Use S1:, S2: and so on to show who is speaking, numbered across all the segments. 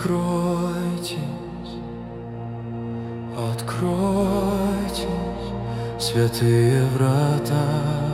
S1: откройтесь, святые врата.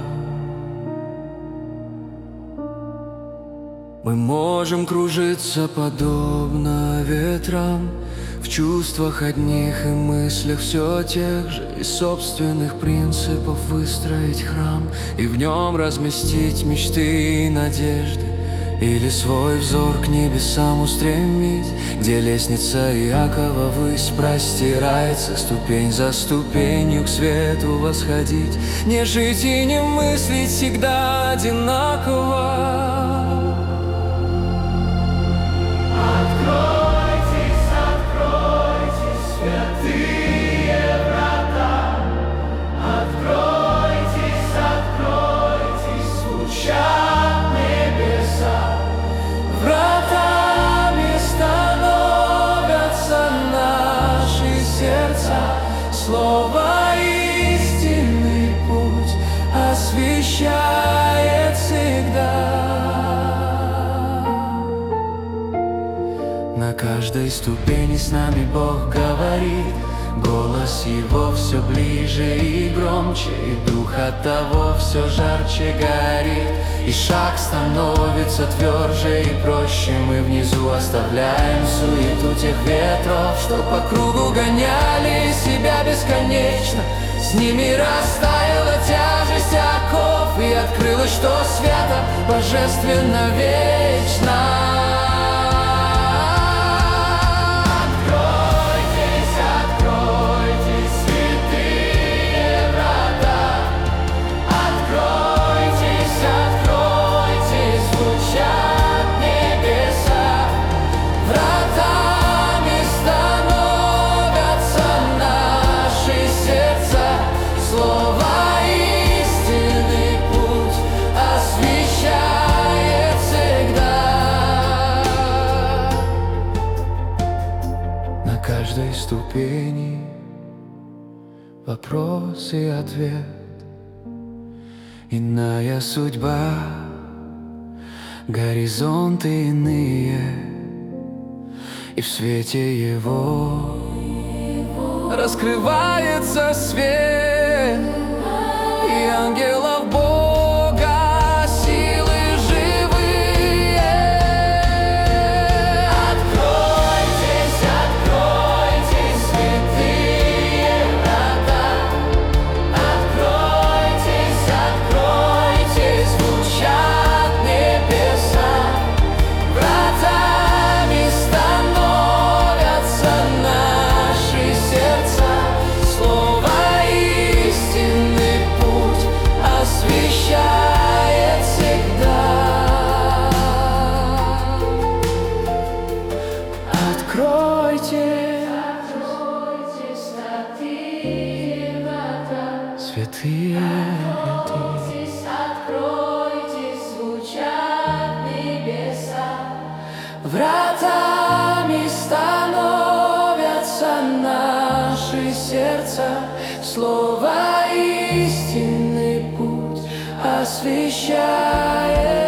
S1: Мы можем кружиться подобно ветрам, в чувствах одних и мыслях все тех же, из собственных принципов выстроить храм и в нем разместить мечты и надежды, или свой взор к небесам устремить, где лестница Иакова ввысь простирается, ступень за ступенью к свету восходить, не жить и не мыслить всегда одинаково.
S2: Слово истинный путь освещает всегда.
S1: На каждой ступени с нами Бог говорит, голос Его все ближе и громче, и дух от того все жарче горит, и шаг становится тверже и проще. Мы внизу оставляем суету тех ветров, что по кругу гоняли себя бесконечно. С ними растаяла тяжесть оков, и открылось, что свято, божественно, вечно. На каждой ступени вопрос и ответ, иная судьба, горизонты иные, и в свете Его раскрывается свет, и ангелов Бога силы живые. Откройтесь, откройтесь, святые врата. Откройтесь, откройтесь, звучат небеса. Вратами становятся наши сердца. Слово истинный путь освещает всегда. Откройтесь, святые врата. Святые врата.
S2: Откройтесь, звучат небеса.
S1: Вратами становятся наши сердца. Слово истинный путь освещает.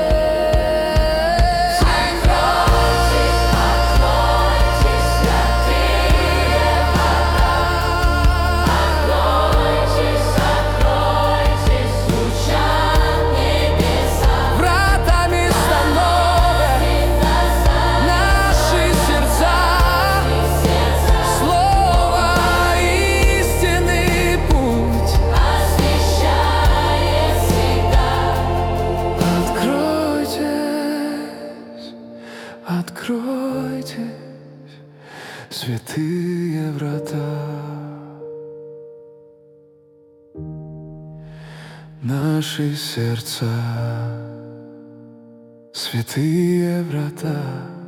S1: Откройтесь, святые врата. Наши сердца, святые врата.